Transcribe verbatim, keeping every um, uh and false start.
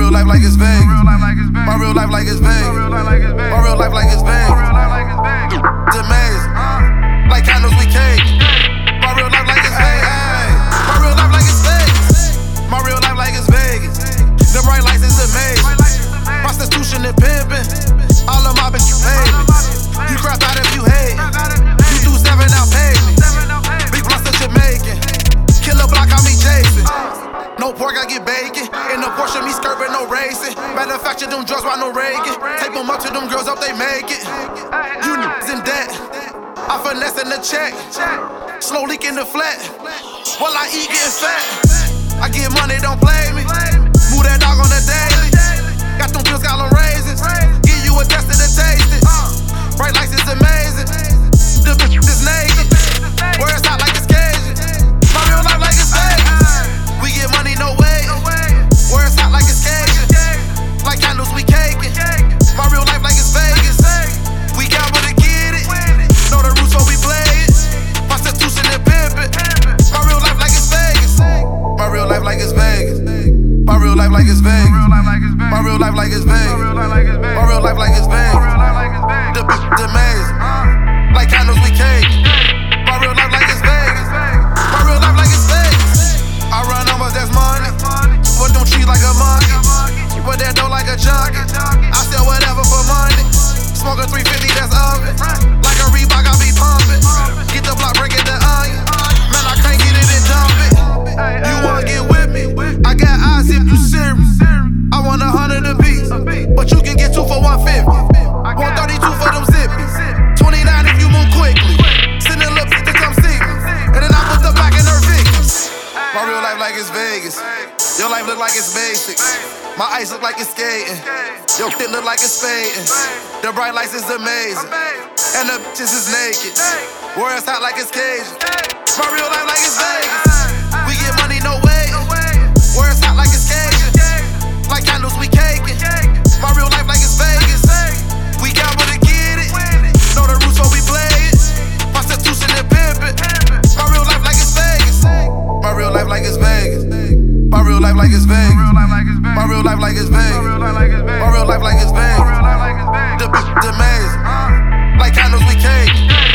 real life like it's Vegas. My real life like it's Vegas. My real life like it's Vegas. It's amazing. Like candles we cake. My real life like it's Vegas. My real life like it's Vegas. My real life like it's Vegas. Them bright lights is amazing. Prostitution and pimping. All of my bitches pay me. You crap out if you hate. You do seven now pay me. Big blunts of Jamaican. Killer block on me chasing. No pork, I get bacon. In the Porsche, me skirting, no racing. Manufacture them drugs while no Reagan. Take them up to them girls, hope they make it. You niggas in debt. I finesse in the check. Slow leak in the flat. While I eat, getting fat. I get money, don't play me. Move that dog on the daily. Got them pills, got them raisins. Give you a test to taste it. Bright lights is amazing. The bitch is naked. Where it's hot like it's Cajun. My real life like it's Vegas. We get money, no way. Where it's hot like it's Cajun. Like candles, we caking. My real life like it's Vegas. We gamble to get it. Know the roots, so we play it. Prostitution and pimping. My real life like it's Vegas. My real life like it's Vegas. My real life like it's Vegas. My real life like it's Vegas. My real life like it's Vegas. The bitch is amazing. Like candles, we caking. My real life like it's Vegas. My real life like it's Vegas. I run numbers, that's money. But don't treat like a monkey. But that dough like a junkie. I sell whatever for money. Smoke a three fifty, that's oven. Like a Reebok, I be pumping. Get the block, break it the onion. Man, I can't get it and dump it. You wanna get with me? I got eyes if you serious. I want a hundred a piece, but you can get two for one fifty. one thirty-two for them zippies. twenty-nine if you move quickly. Send a little bitch to come see me. And then I put the back in her Vickers. My real life like it's Vegas. Your life look like it's basic. My ice look like it's skating. Your shit look like it's fading. The bright lights is amazing. And the bitches is naked. Where it's hot like it's Cajun. My real life like it's Vegas. We get money, no way. Where it's hot like it's Cajun. Like candles, we caking. My real life like it's Vegas. We gamble to get it. Know the roots, so we play it. Prostitution and pimping. My real life like it's Vegas. My real life like it's Vegas. My real life like it's Vegas. My real life like it's Vegas. My real life like it's Vegas. The bitch is amazing. Like candles, we cake.